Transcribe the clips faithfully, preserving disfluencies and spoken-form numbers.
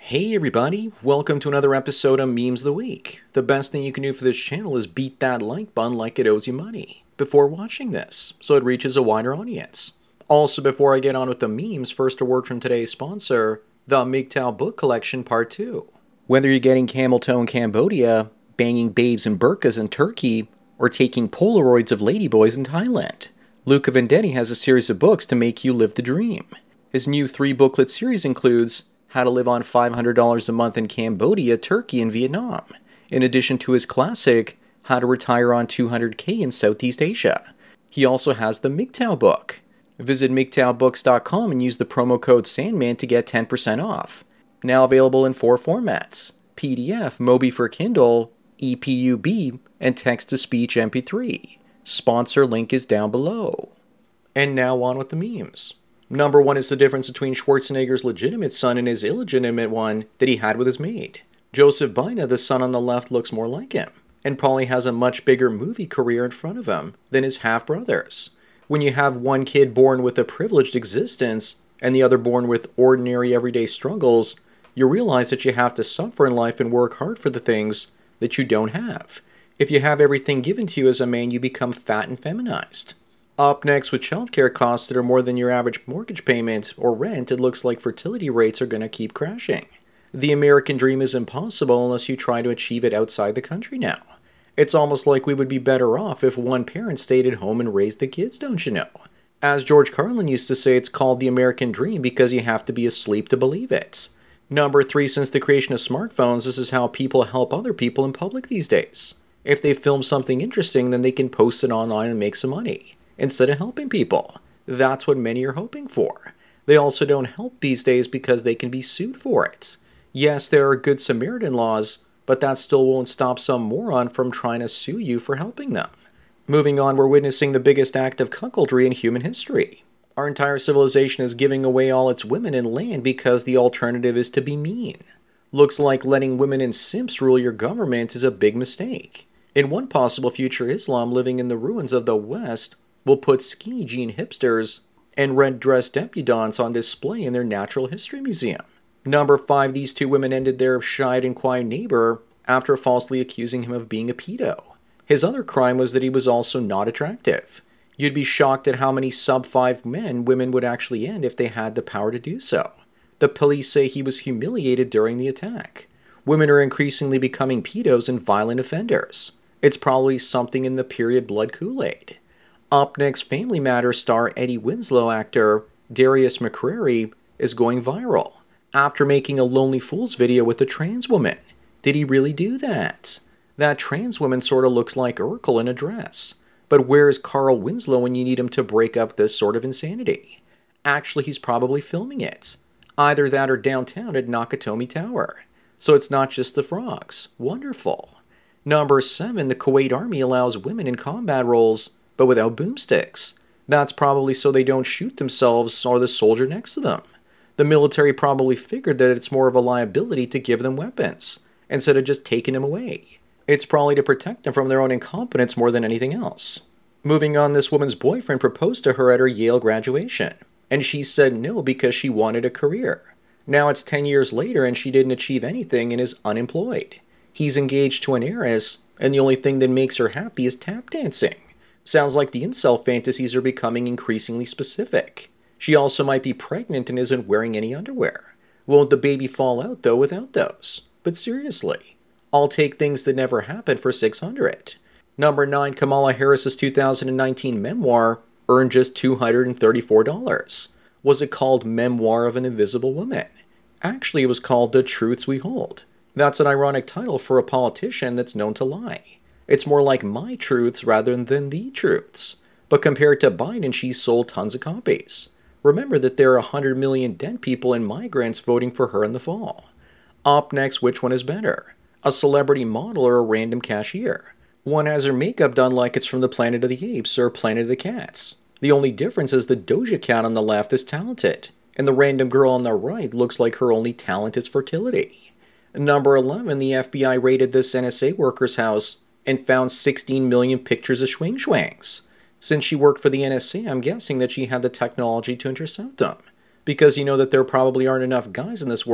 Hey everybody, welcome to another episode of Memes of the Week. The best thing you can do for this channel is beat that like button like it owes you money before watching this, so it reaches a wider audience. Also, before I get on with the memes, first a word from today's sponsor, the M G T O W Book Collection Part two. Whether you're getting camel toe in Cambodia, banging babes in burqas in Turkey, or taking Polaroids of ladyboys in Thailand, Luca Vendetti has a series of books to make you live the dream. His new three-booklet series includes How to Live on five hundred dollars a Month in Cambodia, Turkey, and Vietnam, in addition to his classic, How to Retire on two hundred K in Southeast Asia. He also has the M G T O W book. Visit M G T O W books dot com and use the promo code Sandman to get ten percent off. Now available in four formats, P D F, Mobi for Kindle, E P U B, and text-to-speech M P three. Sponsor link is down below. And now on with the memes. Number one is the difference between Schwarzenegger's legitimate son and his illegitimate one that he had with his maid. Joseph Bina, the son on the left, looks more like him, and probably has a much bigger movie career in front of him than his half-brothers. When you have one kid born with a privileged existence, and the other born with ordinary everyday struggles, you realize that you have to suffer in life and work hard for the things that you don't have. If you have everything given to you as a man, you become fat and feminized. Up next, with childcare costs that are more than your average mortgage payment or rent, it looks like fertility rates are going to keep crashing. The American dream is impossible unless you try to achieve it outside the country now. It's almost like we would be better off if one parent stayed at home and raised the kids, don't you know? As George Carlin used to say, it's called the American dream because you have to be asleep to believe it. Number three, since the creation of smartphones, this is how people help other people in public these days. If they film something interesting, then they can post it online and make some money, instead of helping people. That's what many are hoping for. They also don't help these days because they can be sued for it. Yes, there are Good Samaritan laws, but that still won't stop some moron from trying to sue you for helping them. Moving on, we're witnessing the biggest act of cuckoldry in human history. Our entire civilization is giving away all its women and land because the alternative is to be mean. Looks like letting women and simps rule your government is a big mistake. In one possible future, Islam living in the ruins of the West will put skinny jean hipsters and red-dressed debutantes on display in their natural history museum. Number five, these two women ended their shy and quiet neighbor after falsely accusing him of being a pedo. His other crime was that he was also not attractive. You'd be shocked at how many sub five men women would actually end if they had the power to do so. The police say he was humiliated during the attack. Women are increasingly becoming pedos and violent offenders. It's probably something in the period blood Kool-Aid. Up next, Family Matters star Eddie Winslow actor Darius McCrary is going viral after making a Lonely Fools video with a trans woman. Did he really do that? That trans woman sort of looks like Urkel in a dress. But where is Carl Winslow when you need him to break up this sort of insanity? Actually, he's probably filming it. Either that or downtown at Nakatomi Tower. So it's not just the frogs. Wonderful. Number seven, the Kuwait Army allows women in combat roles, but without boomsticks. That's probably so they don't shoot themselves or the soldier next to them. The military probably figured that it's more of a liability to give them weapons, instead of just taking them away. It's probably to protect them from their own incompetence more than anything else. Moving on, this woman's boyfriend proposed to her at her Yale graduation, and she said no because she wanted a career. Now it's ten years later and she didn't achieve anything and is unemployed. He's engaged to an heiress, and the only thing that makes her happy is tap dancing. Sounds like the incel fantasies are becoming increasingly specific. She also might be pregnant and isn't wearing any underwear. Won't the baby fall out, though, without those? But seriously, I'll take things that never happened for six hundred. Number nine, Kamala Harris's two thousand nineteen memoir earned just two hundred thirty-four dollars. Was it called Memoir of an Invisible Woman? Actually, it was called The Truths We Hold. That's an ironic title for a politician that's known to lie. It's more like My Truths rather than The Truths. But compared to Biden, she sold tons of copies. Remember that there are one hundred million dead people and migrants voting for her in the fall. Up next, which one is better? A celebrity model or a random cashier? One has her makeup done like it's from the Planet of the Apes or Planet of the Cats. The only difference is the Doja Cat on the left is talented, and the random girl on the right looks like her only talent is fertility. Number eleven, the F B I raided this N S A worker's house and found sixteen million pictures of schwing schwangs. Since she worked for the N S A, I'm guessing that she had the technology to intercept them. Because you know that there probably aren't enough guys in this world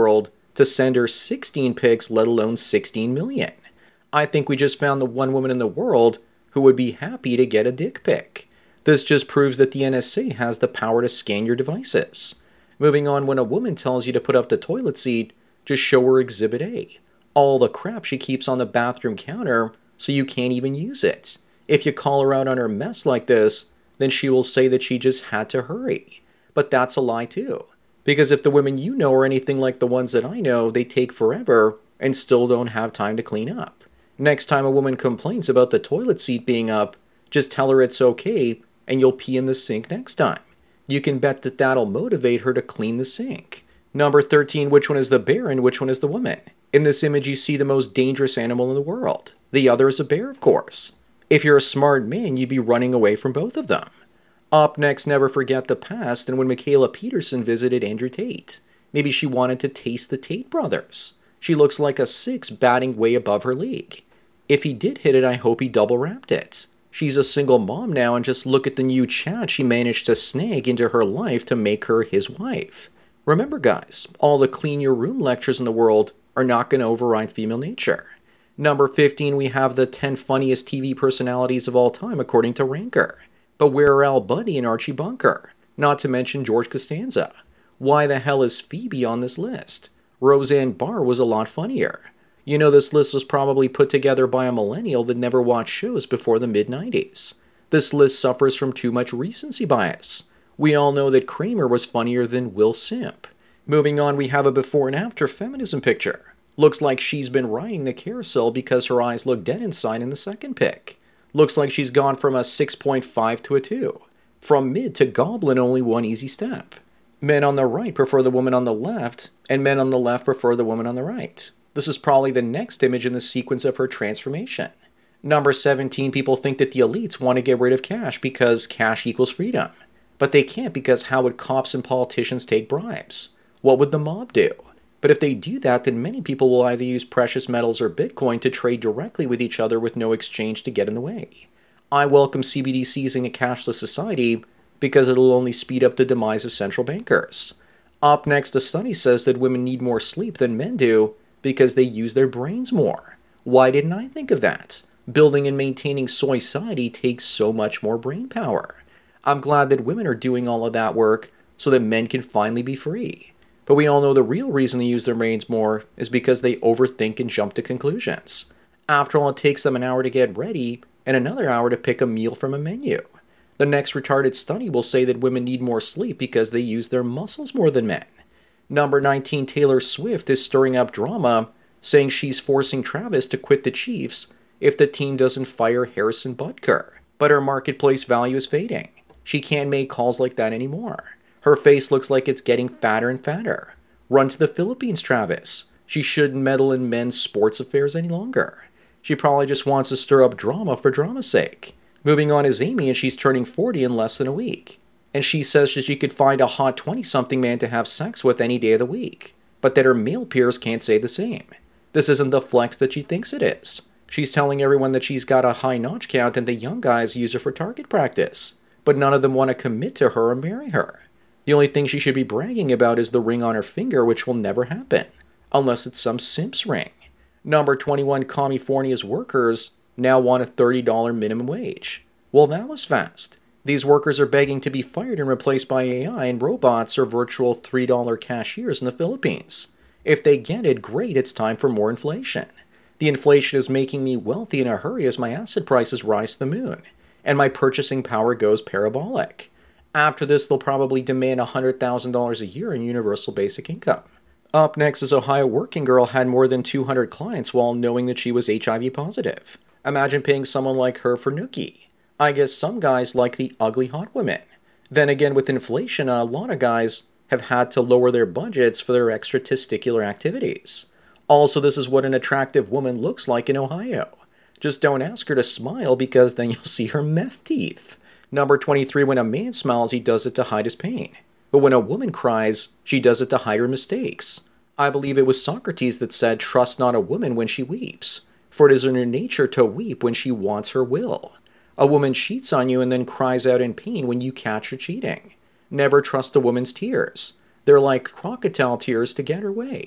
to send her sixteen pics, let alone sixteen million. I think we just found the one woman in the world who would be happy to get a dick pic. This just proves that the N S A has the power to scan your devices. Moving on, when a woman tells you to put up the toilet seat, just show her Exhibit A. All the crap she keeps on the bathroom counter so you can't even use it. If you call her out on her mess like this, then she will say that she just had to hurry. But that's a lie too. Because if the women you know are anything like the ones that I know, they take forever and still don't have time to clean up. Next time a woman complains about the toilet seat being up, just tell her it's okay and you'll pee in the sink next time. You can bet that that'll motivate her to clean the sink. Number thirteen, which one is the bear and which one is the woman? In this image you see the most dangerous animal in the world. The other is a bear, of course. If you're a smart man, you'd be running away from both of them. Up next, never forget the past and when Mikhaila Peterson visited Andrew Tate. Maybe she wanted to taste the Tate brothers. She looks like a six batting way above her league. If he did hit it, I hope he double wrapped it. She's a single mom now and just look at the new chat she managed to snag into her life to make her his wife. Remember guys, all the clean your room lectures in the world are not going to override female nature. Number fifteen, we have the ten funniest T V personalities of all time according to Ranker. But where are Al Bundy and Archie Bunker? Not to mention George Costanza. Why the hell is Phoebe on this list? Roseanne Barr was a lot funnier. You know this list was probably put together by a millennial that never watched shows before the mid nineties. This list suffers from too much recency bias. We all know that Kramer was funnier than Will Simp. Moving on, we have a before and after feminism picture. Looks like she's been riding the carousel because her eyes look dead inside in the second pic. Looks like she's gone from a six point five to a two. From mid to goblin, only one easy step. Men on the right prefer the woman on the left, and men on the left prefer the woman on the right. This is probably the next image in the sequence of her transformation. Number seventeen, people think that the elites want to get rid of cash because cash equals freedom. But they can't because how would cops and politicians take bribes? What would the mob do? But if they do that, then many people will either use precious metals or Bitcoin to trade directly with each other with no exchange to get in the way. I welcome C B D Cs in a cashless society because it'll only speed up the demise of central bankers. Up next, a study says that women need more sleep than men do because they use their brains more. Why didn't I think of that? Building and maintaining society takes so much more brain power. I'm glad that women are doing all of that work so that men can finally be free. But we all know the real reason they use their brains more is because they overthink and jump to conclusions. After all, it takes them an hour to get ready and another hour to pick a meal from a menu. The next retarded study will say that women need more sleep because they use their muscles more than men. Number nineteen, Taylor Swift is stirring up drama, saying she's forcing Travis to quit the Chiefs if the team doesn't fire Harrison Butker. But her marketplace value is fading. She can't make calls like that anymore. Her face looks like it's getting fatter and fatter. Run to the Philippines, Travis. She shouldn't meddle in men's sports affairs any longer. She probably just wants to stir up drama for drama's sake. Moving on is Amy, and she's turning forty in less than a week. And she says that she could find a hot twenty-something man to have sex with any day of the week, but that her male peers can't say the same. This isn't the flex that she thinks it is. She's telling everyone that she's got a high notch count and the young guys use her for target practice, but none of them want to commit to her or marry her. The only thing she should be bragging about is the ring on her finger, which will never happen, unless it's some simp's ring. Number twenty-one, California's workers now want a thirty dollars minimum wage. Well, that was fast. These workers are begging to be fired and replaced by A I, and robots or virtual three dollar cashiers in the Philippines. If they get it, great, it's time for more inflation. The inflation is making me wealthy in a hurry as my asset prices rise to the moon, and my purchasing power goes parabolic. After this, they'll probably demand one hundred thousand dollars a year in universal basic income. Up next is Ohio working girl had more than two hundred clients while knowing that she was H I V positive. Imagine paying someone like her for nookie. I guess some guys like the ugly hot women. Then again, with inflation, a lot of guys have had to lower their budgets for their extra testicular activities. Also, this is what an attractive woman looks like in Ohio. Just don't ask her to smile because then you'll see her meth teeth. Number twenty-three, when a man smiles, he does it to hide his pain. But when a woman cries, she does it to hide her mistakes. I believe it was Socrates that said, "Trust not a woman when she weeps, for it is in her nature to weep when she wants her will." A woman cheats on you and then cries out in pain when you catch her cheating. Never trust a woman's tears. They're like crocodile tears to get her way.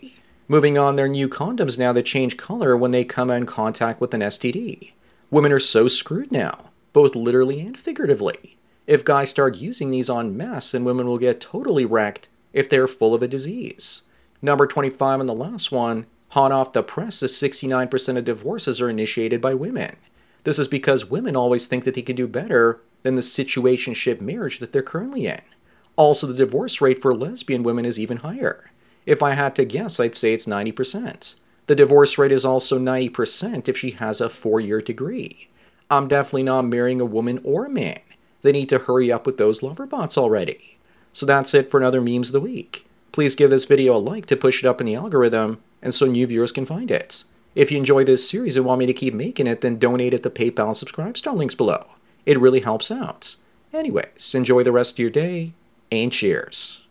Moving on, there are new condoms now that change color when they come in contact with an S T D. Women are so screwed now, both literally and figuratively. If guys start using these en masse, then women will get totally wrecked if they're full of a disease. Number twenty-five and the last one, hot off the press is sixty-nine percent of divorces are initiated by women. This is because women always think that they can do better than the situationship marriage that they're currently in. Also, the divorce rate for lesbian women is even higher. If I had to guess, I'd say it's ninety percent. The divorce rate is also ninety percent if she has a four-year degree. I'm definitely not marrying a woman or a man. They need to hurry up with those lover bots already. So that's it for another Memes of the Week. Please give this video a like to push it up in the algorithm and so new viewers can find it. If you enjoy this series and want me to keep making it, then donate at the PayPal and Subscribe Star links below. It really helps out. Anyways, enjoy the rest of your day, and cheers.